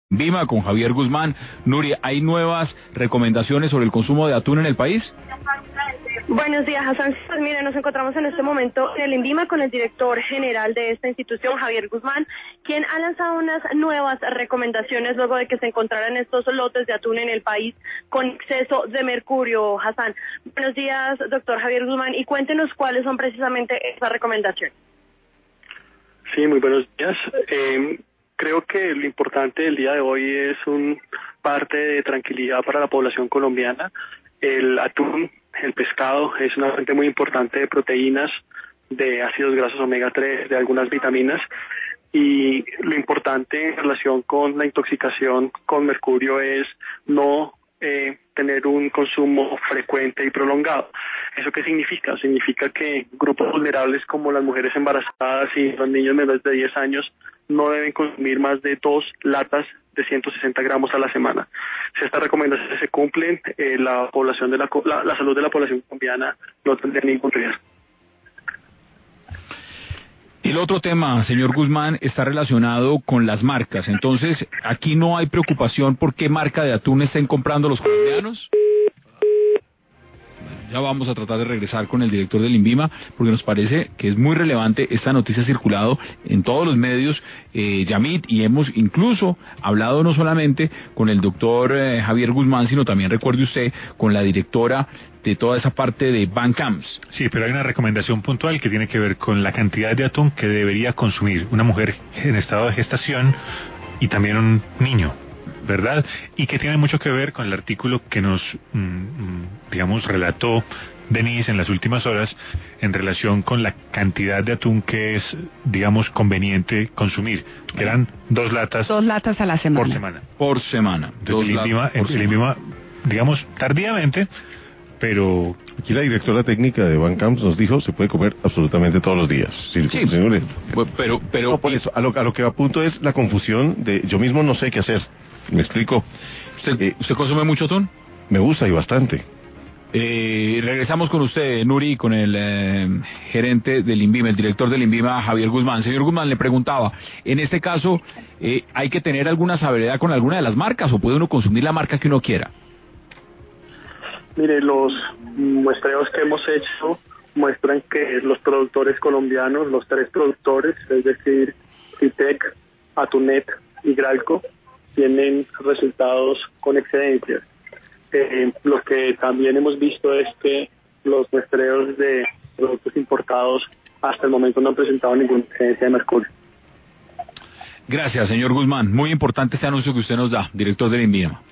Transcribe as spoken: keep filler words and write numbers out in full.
Vima con Javier Guzmán. Nuria, ¿hay nuevas recomendaciones sobre el consumo de atún en el país? Buenos días, Hassan. Pues mire, nos encontramos en este momento en el INVIMA con el director general de esta institución, Javier Guzmán, quien ha lanzado unas nuevas recomendaciones luego de que se encontraran estos lotes de atún en el país con exceso de mercurio, Hassan. Buenos días, doctor Javier Guzmán, y cuéntenos cuáles son precisamente esas recomendaciones. Sí, muy buenos días. Eh, creo que lo importante del día de hoy es un parte de tranquilidad para la población colombiana. El atún, el pescado, es una fuente muy importante de proteínas, de ácidos grasos omega tres, de algunas vitaminas, y lo importante en relación con la intoxicación con mercurio es no eh, tener un consumo frecuente y prolongado. ¿Eso qué significa? Significa que grupos vulnerables como las mujeres embarazadas y los niños menores de diez años no deben consumir más de dos latas de ciento sesenta gramos a la semana. Si estas recomendaciones se cumplen, eh, la población de la, la, la salud de la población colombiana no tendría ningún riesgo. El otro tema, señor Guzmán, está relacionado con las marcas. Entonces, aquí no hay preocupación por qué marca de atún estén comprando los colombianos. Ya vamos a tratar de regresar con el director del INVIMA, porque nos parece que es muy relevante. Esta noticia ha circulado en todos los medios, eh, Yamit, y hemos incluso hablado no solamente con el doctor eh, Javier Guzmán, sino también, recuerde usted, con la directora de toda esa parte de Bancamps. Sí, pero hay una recomendación puntual que tiene que ver con la cantidad de atún que debería consumir una mujer en estado de gestación y también un niño, ¿verdad? Y que tiene mucho que ver con el artículo que nos, mmm, digamos, relató Denise en las últimas horas en relación con la cantidad de atún que es, digamos, conveniente consumir, que eran dos latas. Dos latas a la semana. Por semana. Por semana. Entonces, el INVIMA, el, el INVIMA, digamos, tardíamente, pero aquí la directora técnica de Bancamps nos dijo se puede comer absolutamente todos los días. Sí, sí, señores. Pero, pero no, por eso, a lo, a lo que apunto es la confusión de yo mismo no sé qué hacer. ¿Me explico? ¿Usted, eh, ¿usted consume mucho atún? Me gusta y bastante. Eh, regresamos con usted, Nuri, con el eh, gerente del INVIMA, el director del INVIMA, Javier Guzmán. Señor Guzmán, le preguntaba, en este caso, eh, ¿hay que tener alguna sabiduría con alguna de las marcas o puede uno consumir la marca que uno quiera? Mire, los muestreos que hemos hecho muestran que los productores colombianos, los tres productores, es decir, Fitec, Atunet y Gralco, tienen resultados con excedencias. Eh, lo que también hemos visto es que los muestreos de productos importados hasta el momento no han presentado ninguna excedencia de mercurio. Gracias, señor Guzmán. Muy importante este anuncio que usted nos da, director del INVIMA.